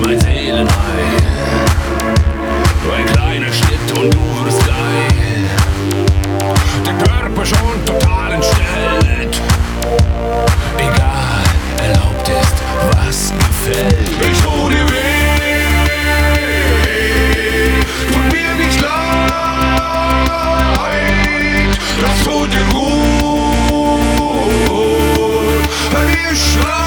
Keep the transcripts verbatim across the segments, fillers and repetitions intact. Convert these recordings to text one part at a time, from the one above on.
ein Seelenei. Ein kleiner Schritt und du wirst geil. Der Körper schon total entstellt. Egal, erlaubt ist, was gefällt. Ich tu dir weh, tut mir nicht leid. Das tut dir gut, wenn ihr schreit.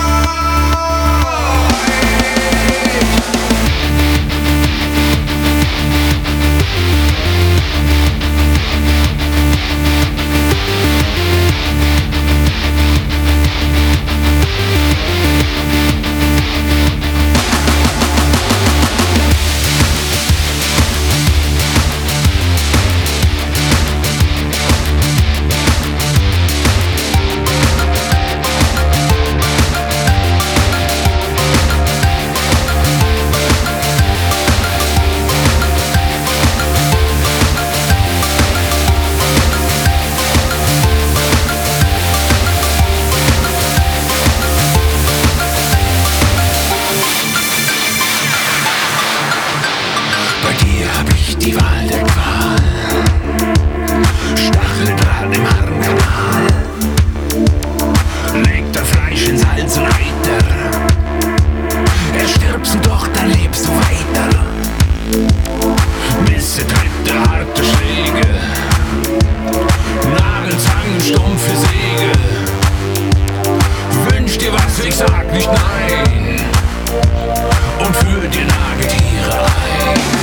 Die Wahl der Qual, Stacheldraht im Harnkanal, legt das Fleisch in Salz und Eiter. Erstirbst du doch, dann lebst du weiter. Misse dritte harte Schläge, Nagelzangen, stumpfe Säge. Wünsch dir was, ich sag nicht nein, und führ dir Nagetiere ein.